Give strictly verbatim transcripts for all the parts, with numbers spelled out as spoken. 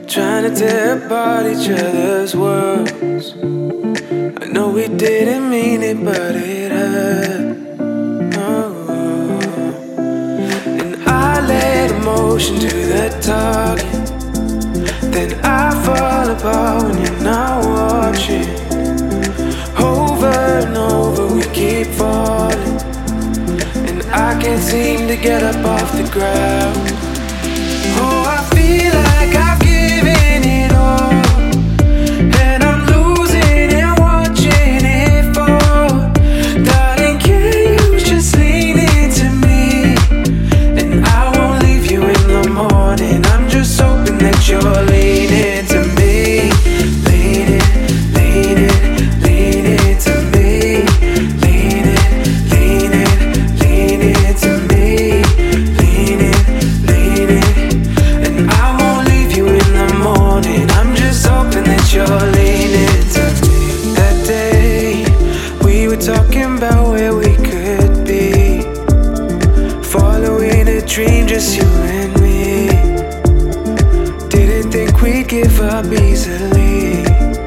Trying to tear apart each other's worlds. I know we didn't mean it, but it hurt. Oh. And I let emotion do the talking. Then I fall apart when you're not watching. Over and over we keep falling, and I can't seem to get up off the ground. Oh, I feel like I've given it all, and I'm losing and watching it fall. Darling, can you just lean into me? And I won't leave you in the morning. I'm just hoping that you're leaning to me. Leaning, leaning, leaning to me. Leaning, leaning, leaning to me. Leaning, leaning. And I won't leave you in the morning. I'm just hoping that you're leaning to me. That day, we were talking about where we could be, following a dream, just you and me. Didn't think we'd give up easily.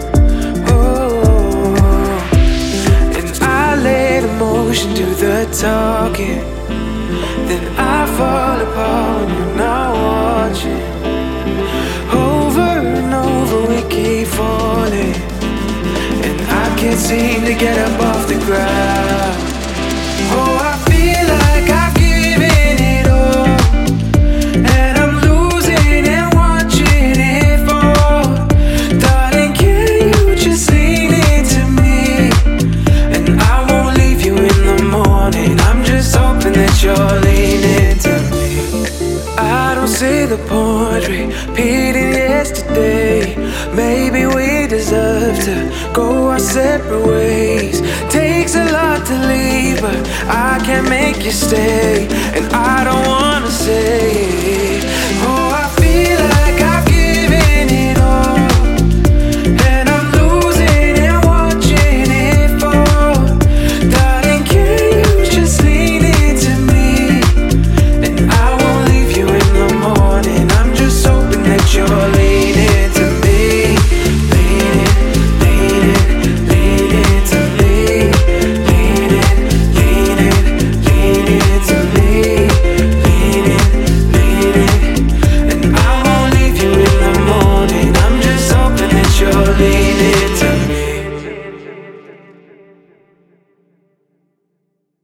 Oh, and I let emotion do the talking. Then I fall apart when you're not watching. Over and over we keep falling, and I can't seem to get up off the ground. Oh, I feel like I've given it all, and I'm losing and watching it fall. Darling, can you just lean into me? And I won't leave you in the morning. I'm just hoping that you're leaning to me. I don't see the point repeating yesterday. Maybe we deserve to go our separate ways. Takes a lot to leave, but I can't make you stay, and I don't wanna say. Oh, I feel like I've given it all, and I'm losing and watching it fall. Darling, can you just lean into me? And I won't leave you in the morning. I'm just hoping that you're leaning to me. Leaning, leaning, leaning to me. Leaning, leaning, leaning to me. Leaning, leaning. And I won't leave you in the morning. I'm just hoping that you're leaning to me.